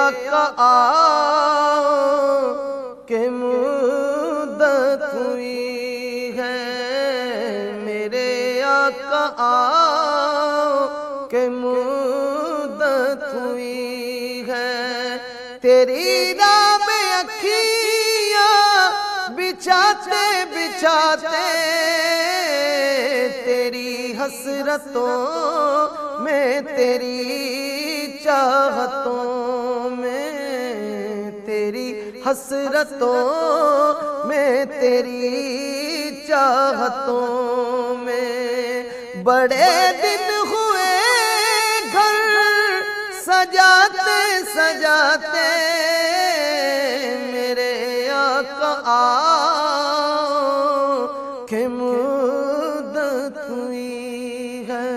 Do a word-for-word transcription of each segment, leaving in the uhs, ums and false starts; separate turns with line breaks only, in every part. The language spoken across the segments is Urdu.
آقا آؤ کہ مدت ہوئی ہے، میرے آقا آؤ کہ مدت ہوئی ہے، تیری راہ میں اکھیاں بچھاتے بچھاتے تیری حسرتوں میں تیری چاہتوں میں، تیری حسرتوں میں تیری چاہتوں میں، بڑے دن ہوئے گھر سجاتے سجاتے میرے آقا آؤ کہ مدت ہوئی ہے،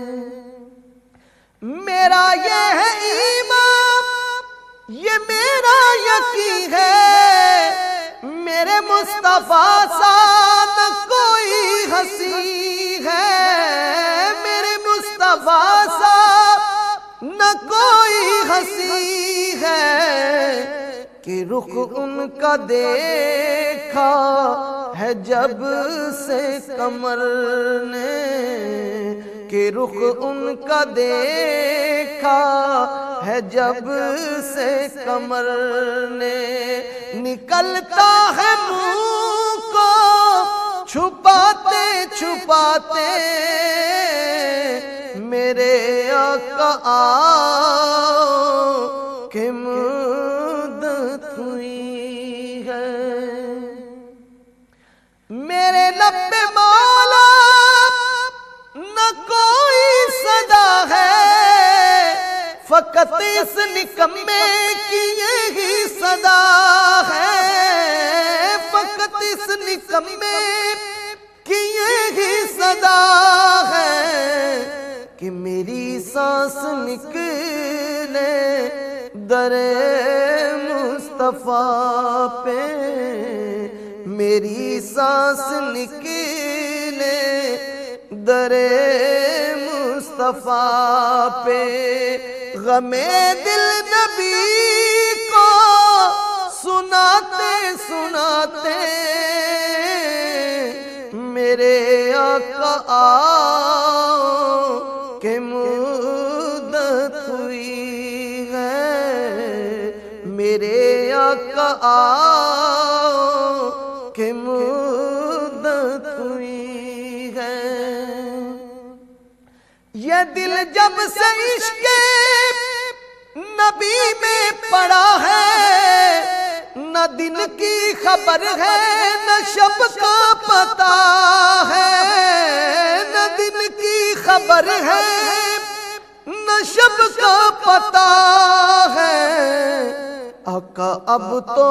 میرا یہ ہے ایمان یہ میرا یقین ہے، میرے مصطفیٰ سا نہ کوئی ہنسی ہے، میرے مصطفیٰ سا نہ کوئی ہنسی ہے، کہ رخ ان کا دیکھا ہے جب سے قمر نے، کہ رخ ان کا دیکھا ہے جب سے قمر نے، نکلتا ہے منہ کو چھپاتے چھپاتے میرے آقا آؤ کہ مدت ہوئی ہے، میرے لب پہ مولا نہ کوئی صدا ہے، فقط اس نکمے کی یہی صدا ہے، فقط اس نکمے کی یہی صدا ہے، کہ میری سانس نکلے در مصطفیٰ پہ، میری سانس نکلے در مصطفیٰ پہ، غم دل نبی کو سناتے سناتے میرے آقا آؤ کہ مدت ہوئی ہے، میرے آقا آؤ کہ مدت ہوئی ہے، یہ دل جب سے عشق نبی میں پڑا ہے، نہ دن کی خبر ہے نہ شب کا پتہ ہے، نہ دن کی خبر ہے نہ شب کا پتہ ہے، آقا اب تو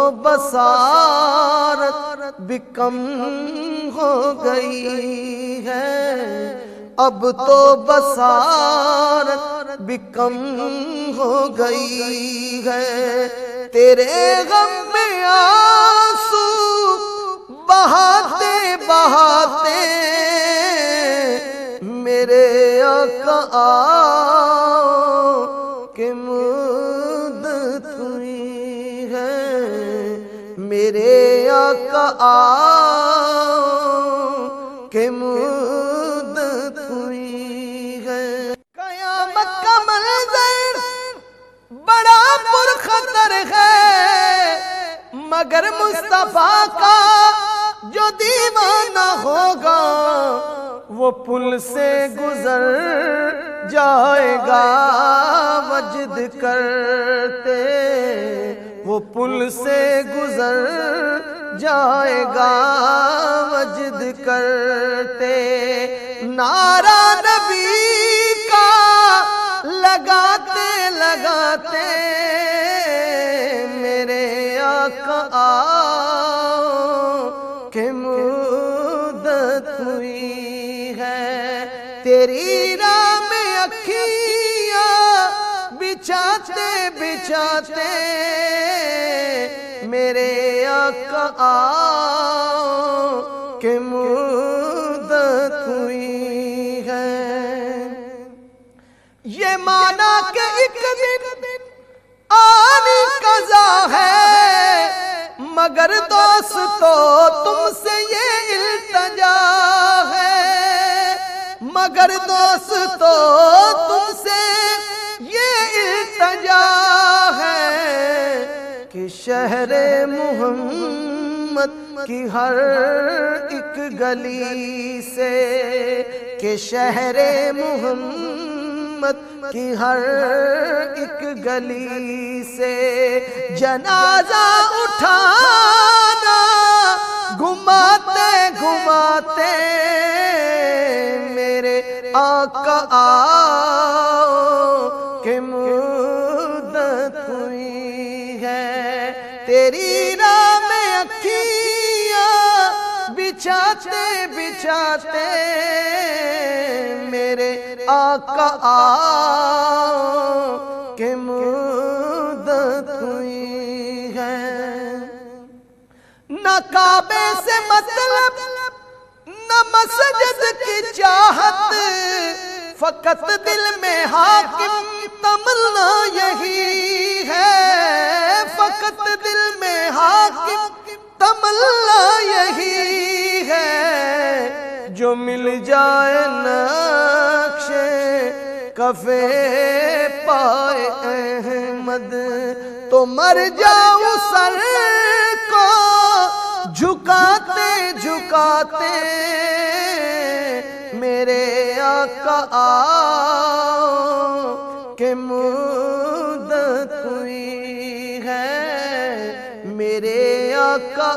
بصارت بھی کم ہو گئی ہے، اب تو بصارت بھی کم ہو گئی ہے، تیرے غم میں آنسو بہاتے بہاتے میرے آقا آؤ کہ مدت ہوئی ہے، میرے آقا آؤ کہ مدت ہوئی ہے، قیامت کا منظر بڑا پرخطر ہے، مگر مصطفیٰ کا جو دیوانہ ہوگا وہ پل سے گزر جائے گا وجد کرتے، وہ پل سے گزر جائے گا وجد کرتے، نعرہ نبی کا لگاتے لگاتے میرے آقا آؤ کہ مدت ہوئی ہے، تیری راہ میں اکھیاں بچھاتے بچھاتے میرے آقا آؤ کہ مدت ہوئی ہے، یہ مانا کہ ایک دن آنا مگر دوستو تم سے یہ التجا ہے، مگر دوستو تم سے یہ التجا ہے کہ شہر محمد کی ہر ایک گلی سے، کہ شہر محمد کی ہر ایک گلی سے جنازہ اٹھانا، گھماتے گھماتے میرے آقا آؤ کہ مدت ہوئی ہے، تیری راہ میں اکھیاں بچھاتے بچھاتے میرے آقا آؤ کہ مدت ہوئی ہے۔ نہ کعبے سے مطلب نہ مسجد کی چاہت، فقط دل میں حاکم تمنا یہی ہے، فقط دل میں حاکم تمنا یہی ہے، جو مل جائے نقش کفے پائے احمد تو مر جاؤں سر کو جھکاتے جھکاتے میرے آقا آؤ کہ مدت ہوئی ہے، میرے آقا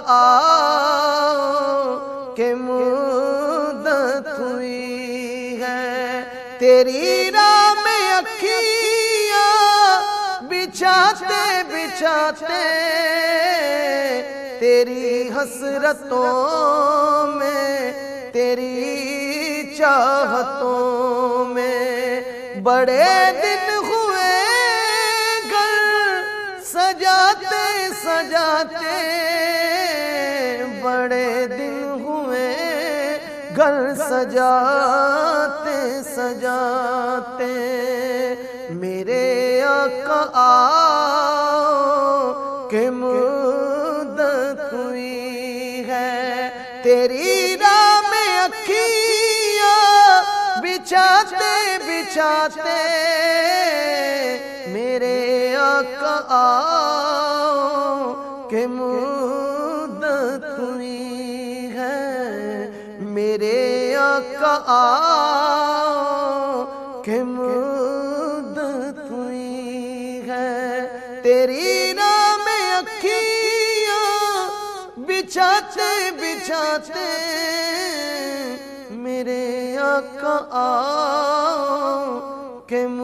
آؤ کہ مدت ہوئی ہے، تیری راہ میں اکھیاں بچھاتے بچھاتے تیری حسرتوں میں تیری چاہتوں میں بڑے دن ہوئے گھر سجاتے سجاتے، بڑے دن ہوئے گھر سجاتے سجاتے میرے آقا آؤ کہ مدت ہوئی ہے، تیری راہ میں اکھیاں بچھاتے بچھاتے میرے آقا آؤ کہ مدت ہوئی ہے، میرے آقا آؤ کہ مدت ہوئی ہے، تیری راہ میں اکھیاں بچھاتے بچھاتے میرے آقا آؤ کہ